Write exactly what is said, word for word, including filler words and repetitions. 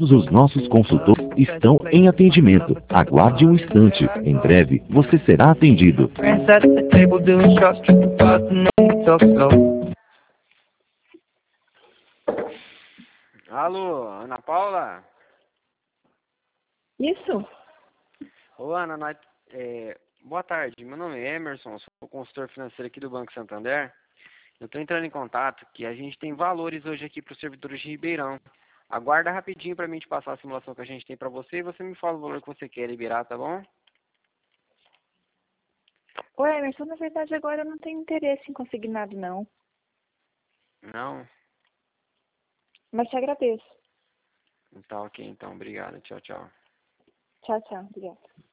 Todos os nossos consultores estão em atendimento. Aguarde um instante. Em breve, você será atendido. Alô, Ana Paula? Isso? Ô, Ana, nós, é, boa tarde. Meu nome é Emerson, sou consultor financeiro aqui do Banco Santander. Eu estou entrando em contato que a gente tem valores hoje aqui para os servidores de Ribeirão. Aguarda rapidinho para mim te passar a simulação que a gente tem para você e você me fala o valor que você quer liberar, tá bom? Oi, Emerson, na verdade agora eu não tenho interesse em consignado, não. Não? Mas te agradeço. Tá ok, então. Obrigado. Tchau, tchau. Tchau, tchau. Obrigada.